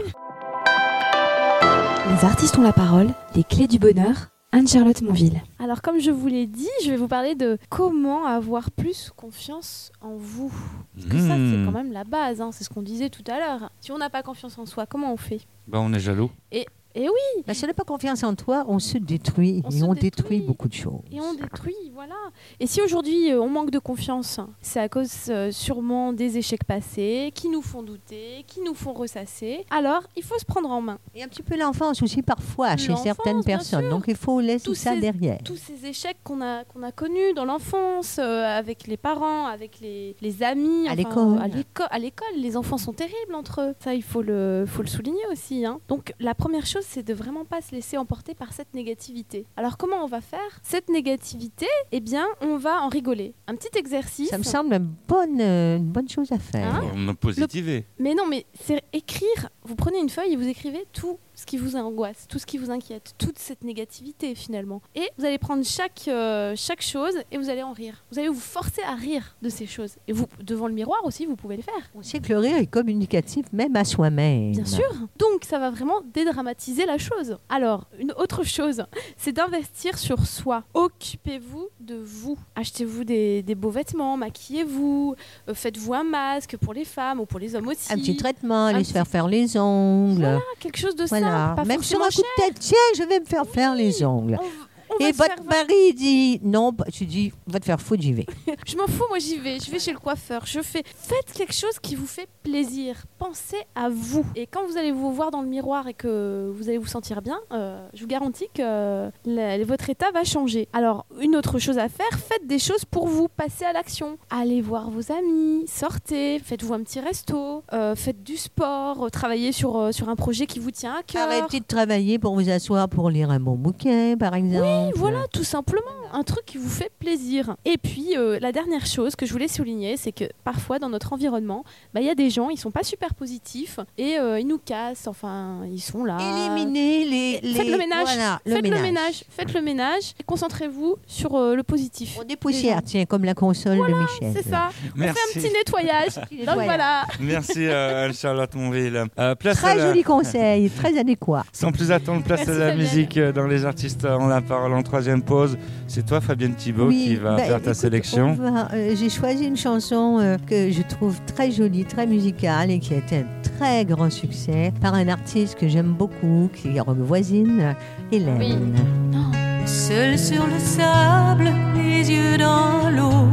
Les artistes ont la parole, les clés du bonheur. Anne-Charlotte Monville. Alors, comme je vous l'ai dit, je vais vous parler de comment avoir plus confiance en vous. Parce que ça, c'est quand même la base, hein, c'est ce qu'on disait tout à l'heure. Si on n'a pas confiance en soi, comment on fait ? On est jaloux. Et oui. Si on n'a pas confiance en toi, on se détruit. On détruit beaucoup de choses. Et on détruit, voilà. Et si aujourd'hui on manque de confiance, c'est à cause sûrement des échecs passés qui nous font douter, qui nous font ressasser. Alors, il faut se prendre en main. Et un petit peu l'enfance aussi parfois chez certaines personnes. Donc il faut laisser tout ça derrière. Tous ces échecs qu'on a connus dans l'enfance, avec les parents, avec les amis. À l'école. À l'école, les enfants sont terribles entre eux. Ça, il faut le souligner aussi. Hein. Donc la première chose, c'est de vraiment pas se laisser emporter par cette négativité. Alors comment on va faire ? Cette négativité, eh bien, on va en rigoler. Un petit exercice. Ça me semble une bonne chose à faire. On a positivé. Mais non, mais c'est écrire. Vous prenez une feuille et vous écrivez tout ce qui vous angoisse, tout ce qui vous inquiète, toute cette négativité finalement. Et vous allez prendre chaque chose et vous allez en rire. Vous allez vous forcer à rire de ces choses. Et vous, devant le miroir aussi, vous pouvez le faire. On sait que le rire est communicatif même à soi-même. Bien sûr. Donc ça va vraiment dédramatiser la chose. Alors, une autre chose, c'est d'investir sur soi. Occupez-vous de vous. Achetez-vous des beaux vêtements, maquillez-vous, faites-vous un masque pour les femmes ou pour les hommes aussi. Un petit traitement, allez se faire les ongles. Voilà, quelque chose de ça. Même sur un coup de tête, tiens, je vais me faire faire les ongles. Et votre mari dit non, tu dis va te faire foutre, j'y vais. Je m'en fous, moi j'y vais. Je vais chez le coiffeur. Faites quelque chose qui vous fait plaisir. Pensez à vous. Et quand vous allez vous voir dans le miroir et que vous allez vous sentir bien, je vous garantis que votre état va changer. Alors, une autre chose à faire, faites des choses pour vous. Passez à l'action. Allez voir vos amis, sortez, faites-vous un petit resto, faites du sport, travaillez sur un projet qui vous tient à cœur. Arrêtez de travailler pour vous asseoir pour lire un bon bouquin, par exemple. Oui, voilà, tout simplement, un truc qui vous fait plaisir. Et puis, la dernière chose que je voulais souligner, c'est que parfois, dans notre environnement, il y a des gens, ils sont pas super positifs et ils nous cassent, enfin, ils sont là. Éliminez les... Faites le ménage, voilà, faites le ménage et concentrez-vous sur le positif. On dépoussière, tiens, comme la console de Michel. C'est ça. Merci. On fait un petit nettoyage. Donc voilà. Merci Anne-Charlotte Monville. Très joli conseil, très adéquat. Sans plus attendre, place à la musique dans Les Artistes ont la parole. En troisième pause, c'est toi Fabienne Thibault qui va faire ta sélection. J'ai choisi une chanson que je trouve très jolie, très musicale et qui a été un très grand succès par un artiste que j'aime beaucoup, qui est voisine, Hélène. Oui. Seul sur le sable, les yeux dans l'eau,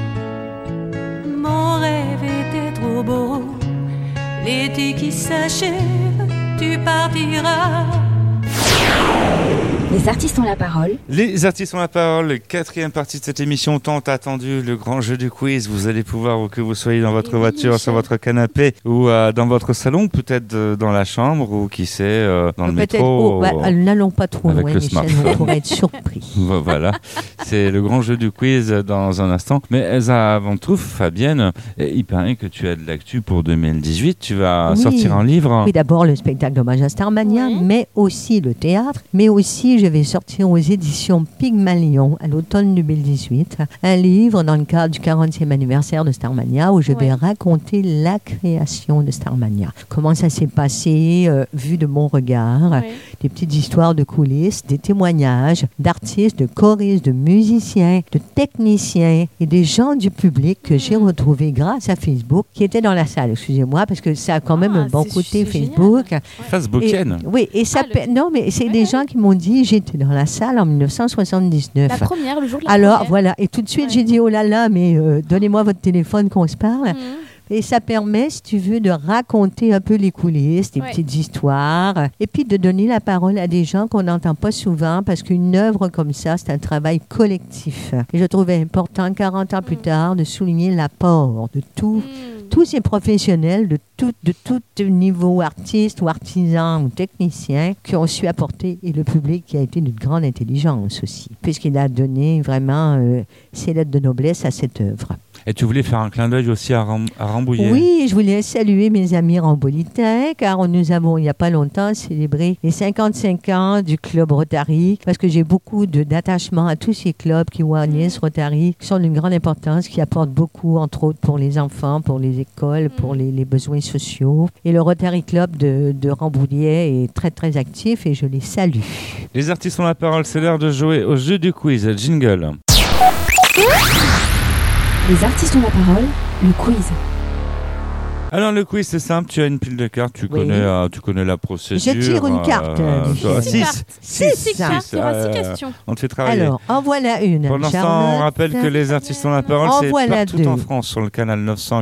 mon rêve était trop beau. L'été qui s'achève, tu partiras. Les artistes ont la parole. Les artistes ont la parole, quatrième partie de cette émission tant attendue, le grand jeu du quiz. Vous allez pouvoir, où que vous soyez dans votre voiture, sur votre canapé ou dans votre salon, peut-être dans la chambre ou qui sait, dans le métro. N'allons pas trop avec loin, le Michel, on pourrait être surpris. Voilà, c'est le grand jeu du quiz dans un instant. Mais avant tout, Fabienne, il paraît que tu as de l'actu pour 2018. Tu vas sortir un livre. Oui, d'abord le spectacle d'hommage à Starmania, mais aussi le théâtre, mais aussi je vais sortir aux éditions Pygmalion à l'automne 2018 un livre dans le cadre du 40e anniversaire de Starmania où je vais raconter la création de Starmania. Comment ça s'est passé, vu de mon regard, des petites histoires de coulisses, des témoignages d'artistes, de choristes, de musiciens, de techniciens et des gens du public que j'ai retrouvés grâce à Facebook qui étaient dans la salle. Excusez-moi parce que ça a quand même un bon côté Facebook. Facebookienne. Oui, et ça non mais c'est des gens qui m'ont dit j'étais dans la salle en 1979. La première, le jour de la Alors première. voilà, et tout de suite j'ai dit oh là là, mais donnez-moi votre téléphone qu'on se parle. Et ça permet, si tu veux, de raconter un peu les coulisses, des petites histoires, et puis de donner la parole à des gens qu'on n'entend pas souvent, parce qu'une œuvre comme ça, c'est un travail collectif. Et je trouvais important, 40 ans plus tard, de souligner l'apport de tous ces professionnels de tout niveau, artistes ou artisans ou techniciens, qui ont su apporter, et le public qui a été d'une grande intelligence aussi, puisqu'il a donné vraiment ses lettres de noblesse à cette œuvre. Et tu voulais faire un clin d'œil aussi à Rambouillet. Oui, je voulais saluer mes amis rambolitains, car nous avons, il n'y a pas longtemps, célébré les 55 ans du club Rotary, parce que j'ai beaucoup d'attachement à tous ces clubs, Kiwanis, Rotary, qui sont d'une grande importance, qui apportent beaucoup, entre autres, pour les enfants, pour les écoles, pour les besoins sociaux. Et le Rotary Club de Rambouillet est très, très actif et je les salue. Les artistes ont la parole, c'est l'heure de jouer au jeu du quiz. Jingle. Les artistes ont la parole, le quiz. Alors le quiz c'est simple, tu as une pile de cartes, tu connais la procédure. Je tire une carte. 6 cartes, il y aura 6 questions. On te fait travailler. Alors, en voilà une. Pour l'instant, on rappelle que les artistes ont la parole, c'est partout en France sur le canal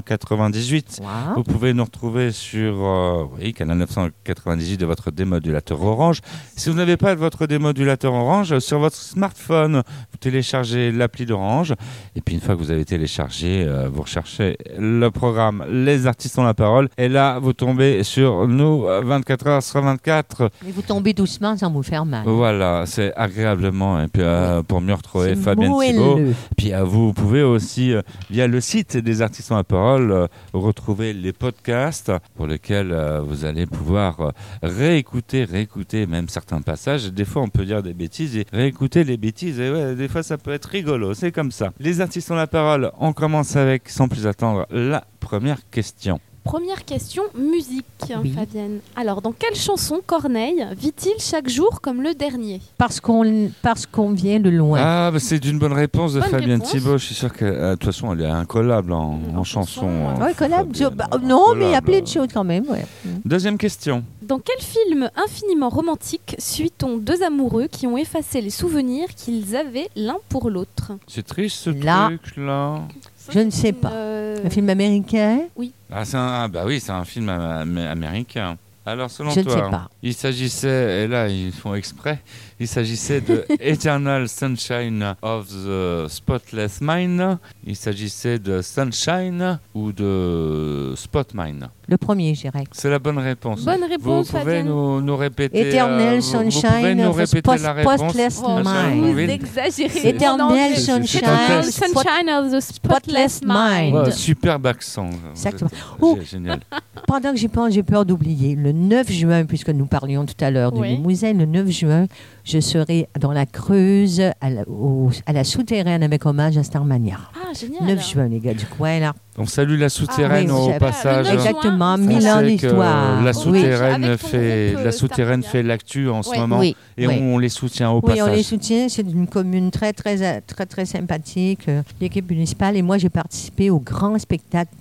998. Wow. Vous pouvez nous retrouver sur canal 998 de votre démodulateur Orange. Si vous n'avez pas votre démodulateur Orange, sur votre smartphone, vous téléchargez l'appli d'Orange. Et puis une fois que vous avez téléchargé, vous recherchez le programme Les artistes ont la parole. Et là, vous tombez sur nous 24 heures sur 24. Et vous tombez doucement sans vous faire mal. Voilà, c'est agréablement. Et puis pour mieux retrouver Fabienne Thibault. Puis vous pouvez aussi, via le site des artistes ont la parole, retrouver les podcasts pour lesquels vous allez pouvoir réécouter même certains passages. Des fois, on peut dire des bêtises et réécouter les bêtises. Et ouais, des fois, ça peut être rigolo. C'est comme ça. Les artistes ont la parole. On commence avec, sans plus attendre, la première question. Première question, musique, Fabienne. Alors, dans quelle chanson Corneille vit-il chaque jour comme le dernier ? Parce qu'on vient de loin. Ah, c'est d'une bonne réponse de Fabienne Thibault. Je suis sûr que de toute façon, elle est incollable en chanson. Oui, collable. Non, mais il y a plein de choses quand même. Ouais. Deuxième question. Dans quel film infiniment romantique suit-on deux amoureux qui ont effacé les souvenirs qu'ils avaient l'un pour l'autre ? C'est triste ce truc-là. Je ne sais pas. Un film américain ? Oui. C'est un film américain. Alors, selon toi, je ne sais pas. Il s'agissait, et là, ils font exprès, il s'agissait de Eternal Sunshine of the Spotless Mind. Il s'agissait de Sunshine ou de Spot Mind. Le premier, je dirais. C'est la bonne réponse. Bonne réponse, Vous pouvez nous répéter Eternal Sunshine of the Spotless Mind. Vous exagérez. Eternal Sunshine of the Spotless Mind. Superbe accent. Exactement. Génial. Pendant que j'y pense, j'ai peur d'oublier. Le 9 juin, puisque nous parlions tout à l'heure du Limousin, le 9 juin, je serai dans la Creuse, à la Souterraine, avec hommage à Starmania. Ah, génial. 9 juin, les gars du coin, là. On salue la Souterraine au passage. Exactement, 1000 ans d'histoire. La Souterraine fait l'actu en ce moment et on les soutient au passage. Oui, on les soutient. C'est une commune très, très, très, très sympathique, l'équipe municipale. Et moi, j'ai participé au grand spectacle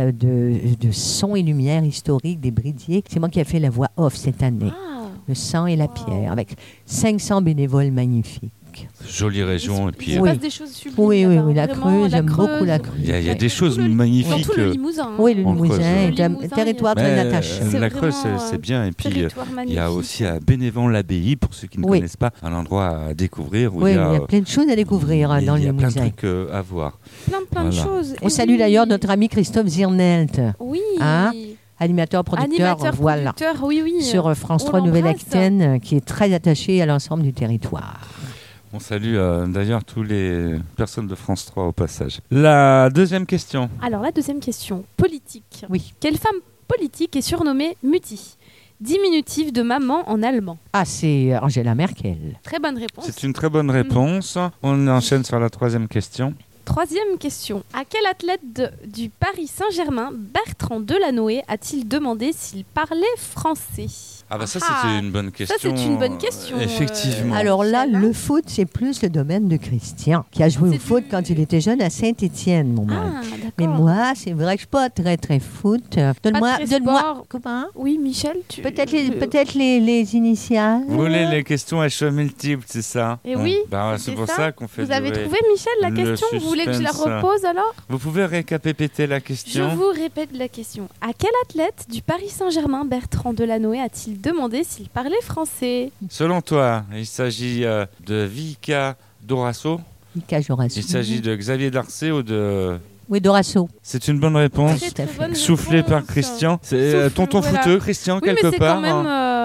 de son et lumière historique des Bridiers. C'est moi qui ai fait la voix off cette année. Le sang et la pierre, avec 500 bénévoles magnifiques. Jolie région. Et puis, il se passe des choses sublimes. Oui, la Creuse, j'aime beaucoup la Creuse. Il y a des choses magnifiques. Surtout le Limousin. Oui, le Limousin est un territoire très attachant. La Creuse, c'est bien. Et puis, il y a aussi à Bénévent-l'Abbaye, pour ceux qui ne connaissent pas, un endroit à découvrir. Oui, il y a plein de choses à découvrir dans le Limousin. Il y a plein de trucs à voir. Plein de choses. On salue d'ailleurs notre ami Christophe Zirnelt. Oui. Animateur, producteur, voilà. Oui. Sur France 3 Nouvelle-Aquitaine, qui est très attaché à l'ensemble du territoire. On salue d'ailleurs tous les personnes de France 3 au passage. La deuxième question. Alors, la deuxième question, politique. Oui. Quelle femme politique est surnommée Mutti ? Diminutif de maman en allemand. Ah, c'est Angela Merkel. Très bonne réponse. C'est une très bonne réponse. On enchaîne sur la troisième question. Troisième question. À quel athlète du Paris Saint-Germain Bertrand Delanoë a-t-il demandé s'il parlait français ? Ah bah ça c'était une bonne question. Ça c'est une bonne question. Effectivement. Alors là, le foot c'est plus le domaine de Christian qui a joué au foot quand il était jeune à Saint-Étienne, mon mari. Mais moi, c'est vrai que je suis pas très très foot. Donne-moi. Comment ? Oui, Michel. Peut-être les initiales. Vous voulez les questions à choix multiples, c'est ça ? Et oui. C'est pour ça qu'on fait. Vous avez trouvé, Michel, la question ? Vous voulez que je la repose alors ? Vous pouvez récapéter la question ? Je vous répète la question. À quel athlète du Paris Saint-Germain Bertrand Delanoë a-t-il demandé s'il parlait français ? Selon toi, il s'agit de Vika Dorasso ? Vika Dorasso. Il s'agit de Xavier Darcet ou de... Oui, Dorasso. C'est une bonne réponse. Soufflée par Christian. C'est tonton fouteux, Christian, quelque part. Mais c'est quand même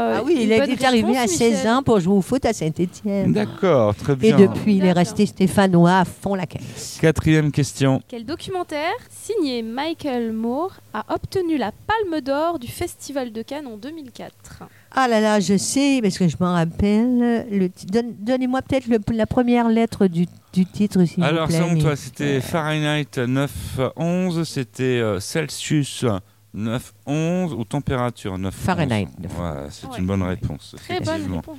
bien. Ah oui, il est arrivé à 16 ans pour jouer au foot à Saint-Étienne. D'accord, très bien. Et depuis, il est resté stéphanois à fond la caisse. 4e question. Quel documentaire, signé Michael Moore, a obtenu la Palme d'Or du Festival de Cannes en 2004 ? Ah là là, je sais, parce que je m'en rappelle. Donnez-moi peut-être la première lettre du titre, s'il vous plaît. Alors, selon toi, c'était Fahrenheit 911, c'était Celsius 911 ou température 911 ? Fahrenheit. Ouais, c'est une bonne réponse. Très bonne réponse.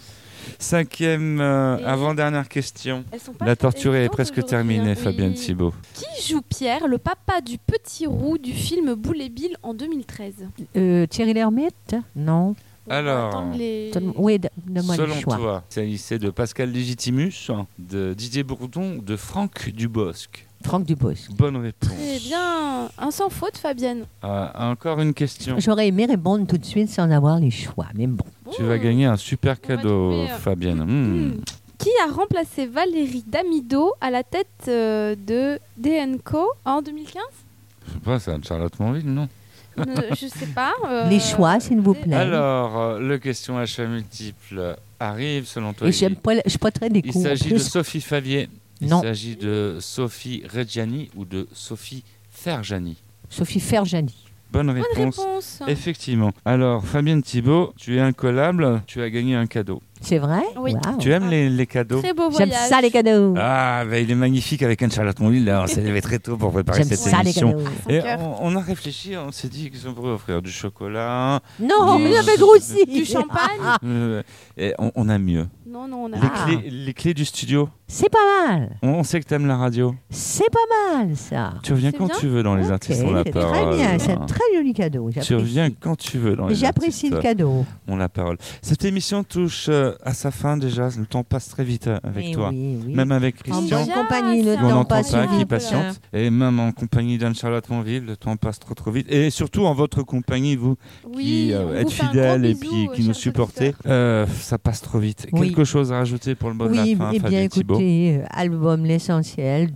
5e, avant-dernière question. La torturée est presque terminée, Fabienne Thibault. Qui joue Pierre, le papa du petit roux du film Boule et Bill en 2013 ? Thierry Lhermitte ? Non. Alors, oui, donne-moi selon le choix. toi, il s'agissait de Pascal Légitimus, de Didier Bourdon, de Franck Dubosc. Franck Dubosc. Bonne réponse. Eh bien, un sans faute, Fabienne. Encore une question. J'aurais aimé répondre tout de suite sans avoir les choix, mais bon. Tu vas gagner un super cadeau, Fabienne. Qui a remplacé Valérie Damido à la tête de DNCO en 2015 Je sais pas, c'est Anne-Charlotte Monville, non? Je sais pas. Les choix, s'il vous plaît. Alors, le question à choix multiple arrive, selon toi. Et je poterai des coups. Il s'agit de Sophie Favier. Non. Il s'agit de Sophie Reggiani ou de Sophie Ferjani. Sophie Ferjani. Bonne réponse. Effectivement. Alors, Fabienne Thibault, tu es incollable, tu as gagné un cadeau. C'est vrai? Oui. Wow. Tu aimes les cadeaux? Très beau voyage. J'aime ça, les cadeaux. Ah, bah, il est magnifique avec Anne-Charlotte Monville. On s'est levé très tôt pour préparer cette émission. Et on a réfléchi, on s'est dit qu'ils pourrait offrir du chocolat. Non, vous avez grossi. Du champagne. Et on a mieux. Non, on a les clés du studio. C'est pas mal. On sait que t'aimes la radio. C'est pas mal, ça. Tu reviens quand tu veux dans les artistes ont la parole. Très bien, c'est un très joli cadeau. Tu reviens quand tu veux dans les J'apprécie le cadeau. On la parole. Cette émission touche à sa fin déjà. Le temps passe très vite avec toi. Oui. Même avec Christian. En bonne compagnie, le on temps n'entend passe pas, vite. qui patiente. Et même en compagnie d'Anne-Charlotte Monville, le temps passe trop vite. Et surtout en votre compagnie, vous qui êtes fidèles et puis qui nous supportez, ça passe trop vite. Oui. Quelque chose à rajouter pour le mot de la fin, Fabienne Thibault? Écoutez, album L'Essentiel,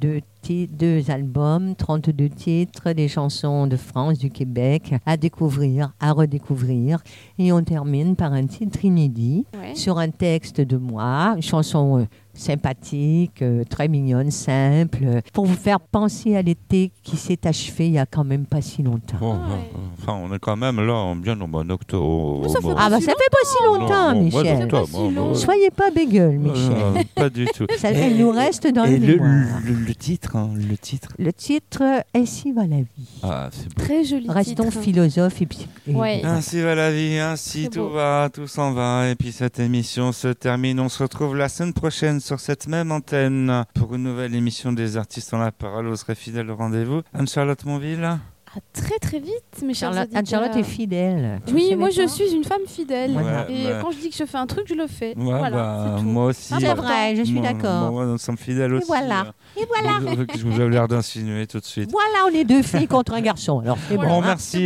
2 albums, 32 titres, des chansons de France, du Québec, à découvrir, à redécouvrir. Et on termine par un titre inédit sur un texte de moi, une chanson sympathique, très mignonne, simple, pour vous faire penser à l'été qui s'est achevé il y a quand même pas si longtemps. Enfin, on est quand même là, bien au mois d'octobre. Ça fait pas si longtemps, Michel. Soyez pas bégueule, Michel. Pas du tout. Ça nous reste dans le mémoire. Le titre, Le titre, Ainsi va la vie. Ah, c'est beau. Très joli. Restons philosophes et Ainsi va la vie, ainsi tout va, tout s'en va. Et puis cette émission se termine. On se retrouve la semaine prochaine sur cette même antenne pour une nouvelle émission des artistes ont la parole. Vous serez fidèle au rendez-vous. Anne-Charlotte Monville. Très très vite, mes chers auditeurs. Anne-Charlotte est fidèle. Oui, moi je suis une femme fidèle. Et Ouais. quand je dis que je fais un truc, je le fais. Ouais, Voilà, c'est tout. moi aussi. C'est vrai, je suis d'accord. Moi, nous sommes fidèles aussi. Et voilà. Je vous avez l'air d'insinuer tout de suite. Voilà, on est 2 filles contre un garçon. Alors c'est bon. On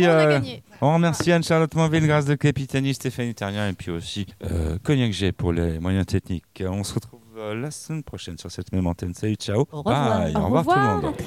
remercie Anne-Charlotte Monville, Grâce de Capitani, Stéphanie Terrien et puis aussi Cognac G pour les moyens techniques. On se retrouve la semaine prochaine sur cette même antenne. Salut, ciao. Au revoir. Bye. Au revoir tout le monde.